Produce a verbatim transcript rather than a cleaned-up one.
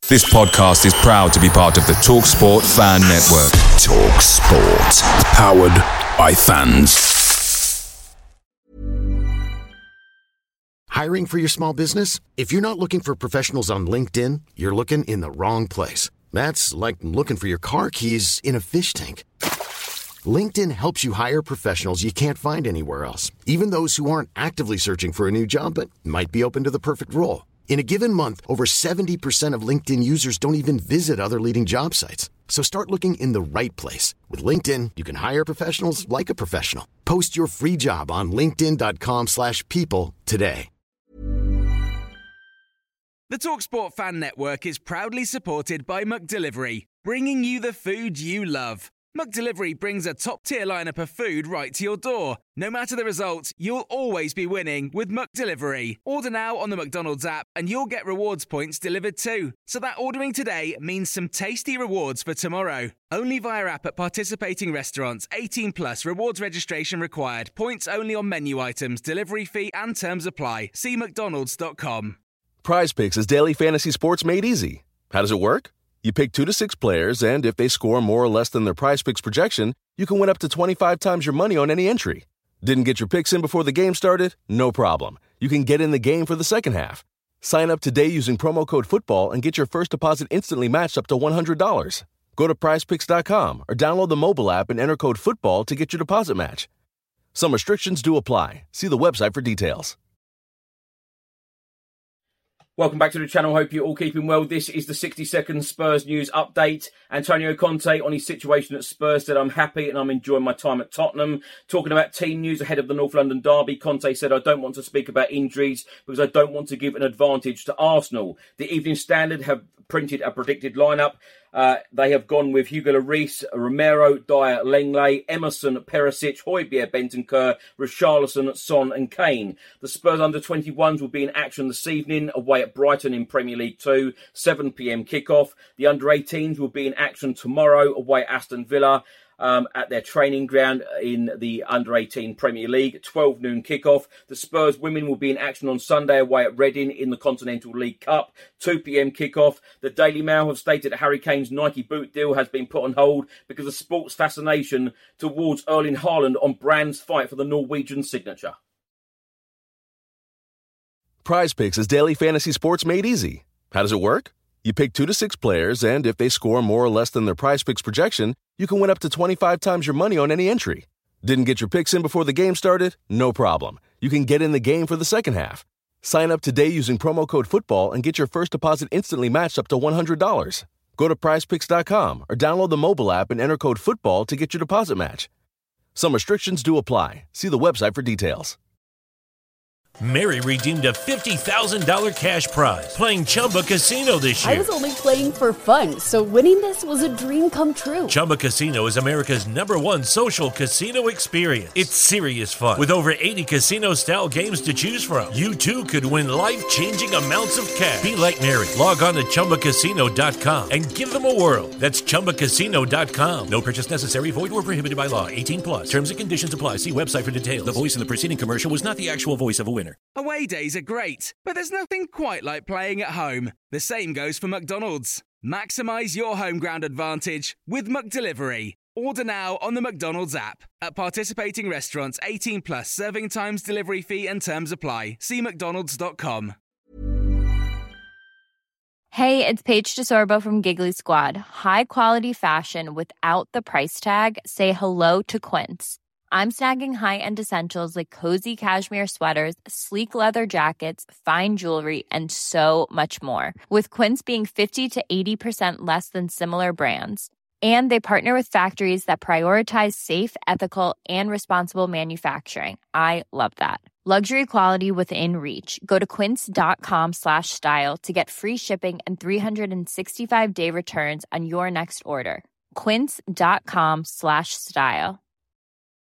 This podcast is proud to be part of the TalkSport Fan Network. TalkSport. Powered by fans. Hiring for your small business? If you're not looking for professionals on LinkedIn, you're looking in the wrong place. That's like looking for your car keys in a fish tank. LinkedIn helps you hire professionals you can't find anywhere else, even those who aren't actively searching for a new job but might be open to the perfect role. In a given month, over seventy percent of LinkedIn users don't even visit other leading job sites. So start looking in the right place. With LinkedIn, you can hire professionals like a professional. Post your free job on linkedin.com slash people today. The TalkSport Fan Network is proudly supported by McDelivery, bringing you the food you love. McDelivery brings a top-tier lineup of food right to your door. No matter the result, you'll always be winning with McDelivery. Order now on the McDonald's app and you'll get rewards points delivered too. So that ordering today means some tasty rewards for tomorrow. Only via app at participating restaurants. eighteen plus rewards registration required. Points only on menu items, delivery fee and terms apply. See mcdonalds dot com. PrizePicks is daily fantasy sports made easy. How does it work? You pick two to six players, and if they score more or less than their PrizePicks projection, you can win up to twenty-five times your money on any entry. Didn't get your picks in before the game started? No problem. You can get in the game for the second half. Sign up today using promo code FOOTBALL and get your first deposit instantly matched up to one hundred dollars. Go to prize picks dot com or download the mobile app and enter code FOOTBALL to get your deposit match. Some restrictions do apply. See the website for details. Welcome back to the channel. Hope you're all keeping well. This is the sixty second Spurs news update. Antonio Conte on his situation at Spurs said, "I'm happy and I'm enjoying my time at Tottenham." Talking about team news ahead of the North London derby, Conte said, "I don't want to speak about injuries because I don't want to give an advantage to Arsenal." The Evening Standard have printed a predicted lineup. Uh, they have gone with Hugo Lloris, Romero, Dyer, Lenglet, Emerson, Perisic, Højbjerg, Bentancur, Richarlison, Son and Kane. The Spurs under twenty-ones will be in action this evening away at Brighton in Premier League two, seven p.m. kickoff. The under eighteens will be in action tomorrow away at Aston Villa. Um, at their training ground in the under eighteen Premier League, twelve noon kickoff. The Spurs women will be in action on Sunday away at Reading in the Continental League Cup, two p.m. kickoff. The Daily Mail have stated that Harry Kane's Nike boot deal has been put on hold because of sports fascination towards Erling Haaland on Brand's fight for the Norwegian signature. PrizePicks is daily fantasy sports made easy. How does it work? You pick two to six players, and if they score more or less than their PrizePicks projection, you can win up to twenty-five times your money on any entry. Didn't get your picks in before the game started? No problem. You can get in the game for the second half. Sign up today using promo code FOOTBALL and get your first deposit instantly matched up to one hundred dollars. Go to prize picks dot com or download the mobile app and enter code FOOTBALL to get your deposit match. Some restrictions do apply. See the website for details. Mary redeemed a fifty thousand dollars cash prize playing Chumba Casino this year. I was only playing for fun, so winning this was a dream come true. Chumba Casino is America's number one social casino experience. It's serious fun. With over eighty casino-style games to choose from, you too could win life-changing amounts of cash. Be like Mary. Log on to chumba casino dot com and give them a whirl. That's chumba casino dot com. No purchase necessary. Void or prohibited by law. eighteen plus. Terms and conditions apply. See website for details. The voice in the preceding commercial was not the actual voice of a winner. Away days are great, but there's nothing quite like playing at home. The same goes for McDonald's. Maximise your home ground advantage with McDelivery. Order now on the McDonald's app. At participating restaurants, eighteen plus, serving times, delivery fee and terms apply. See mcdonalds dot com. Hey, it's Paige DeSorbo from Giggly Squad. High quality fashion without the price tag. Say hello to Quince. I'm snagging high-end essentials like cozy cashmere sweaters, sleek leather jackets, fine jewelry, and so much more. With Quince being fifty to eighty percent less than similar brands. And they partner with factories that prioritize safe, ethical, and responsible manufacturing. I love that. Luxury quality within reach. Go to quince dot com slash style to get free shipping and three sixty-five day returns on your next order. quince dot com slash style.